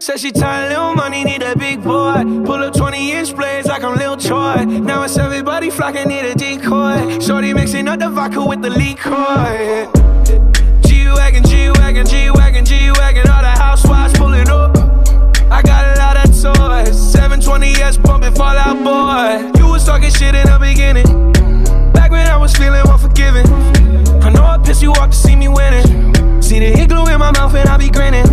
Said she tired, little money, need a big boy. Pull up 20-inch blades like I'm Lil Troy. Now it's everybody flocking, need a decoy. Shorty mixing up the vodka with the liquor. G-Wagon, G-Wagon, G-Wagon, G-Wagon. All the housewives pulling up. I got a lot of toys. 720S pumping Fall Out Boy. You was talking shit in the beginning, back when I was feeling unforgiving. I know I pissed you off to see me winning. See the hit glue in my mouth and I be grinning.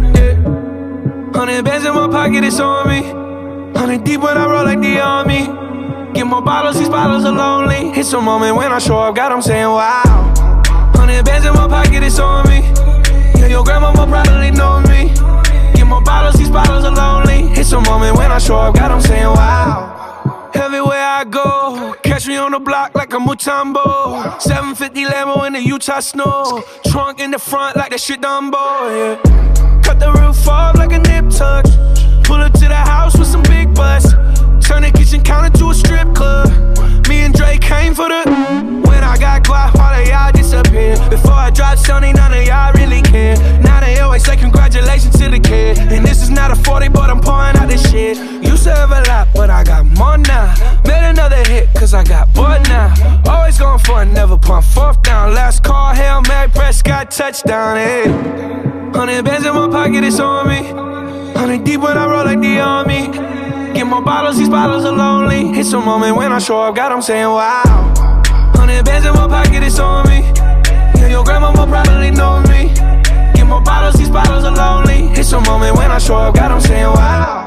100 bands in my pocket, it's on me. 100 deep when I roll like the army. Get more bottles, these bottles are lonely. It's a moment when I show up, God, I'm saying wow. 100 bands in my pocket, it's on me. Yeah, your grandma will probably know me. Get more bottles, these bottles are lonely. It's a moment when I show up, God, I'm saying wow. Everywhere I go, catch me on the block like a Mutombo. 750 Lambo in the Utah snow. Trunk in the front like that shit Dumbo, yeah. Cut the roof off like a nip tuck. Pull up to the house with some big butts. Turn the kitchen counter to a strip club. Me and Drake came for the. When I got guap, all of y'all disappear. Before I dropped Sony, none of y'all really care. Now they always say congratulations to the kid. And this is not a 40, but I'm pouring out this shit. Used to have a lot, but I got more now. Made another hit, cause I got bored now. Always going for it, never punt fourth down. Last call, Hail Mary, Prescott, touchdown, hey. 100 bands in my pocket, it's on me. 100 deep when I roll like the army. Get more bottles, these bottles are lonely. It's a moment when I show up, God, I'm saying wow. 100 bands in my pocket, it's on me. Yeah, your grandma will probably know me. Get more bottles, these bottles are lonely. It's a moment when I show up, God, I'm saying wow.